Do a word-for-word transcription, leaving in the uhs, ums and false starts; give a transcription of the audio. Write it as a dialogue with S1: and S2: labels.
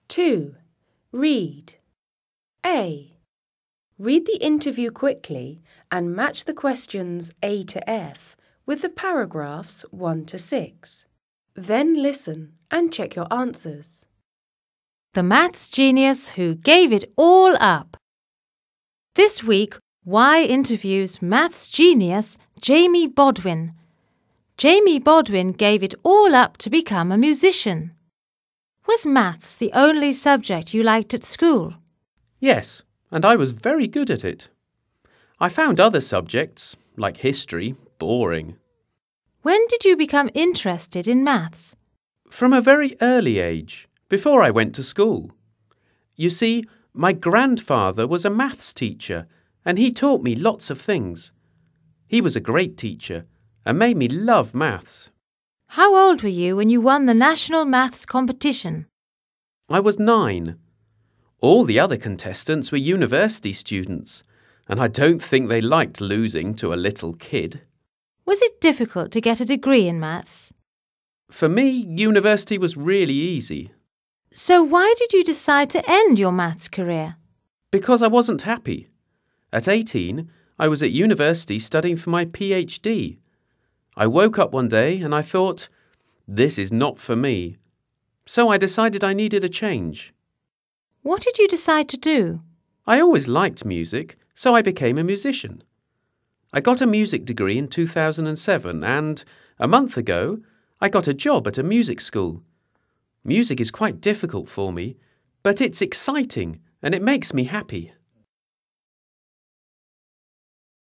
S1: two. Read. A. Read the interview quickly and match the questions A to F with the paragraphs one to six. Then listen and check your answers.
S2: The maths genius who gave it all up. This week, Y interviews maths genius Jamie Bodwin. Jamie Bodwin gave it all up to become a musician. Was maths the only subject you liked at school?
S3: Yes, and I was very good at it. I found other subjects, like history, boring.
S2: When did you become interested in maths?
S3: From a very early age, before I went to school. You see, my grandfather was a maths teacher, and he taught me lots of things. He was a great teacher and made me love maths.
S2: How old were you when you won the national maths competition?
S3: I was nine. All the other contestants were university students, and I don't think they liked losing to a little kid.
S2: Was it difficult to get a degree in maths?
S3: For me, university was really easy.
S2: So why did you decide to end your maths career?
S3: Because I wasn't happy. At eighteen, I was at university studying for my PhD. I woke up one day and I thought, this is not for me. So I decided I needed a change.
S2: What did you decide to do?
S3: I always liked music, so I became a musician. I got a music degree in two thousand seven and, a month ago, I got a job at a music school. Music is quite difficult for me, but it's exciting and it makes me happy.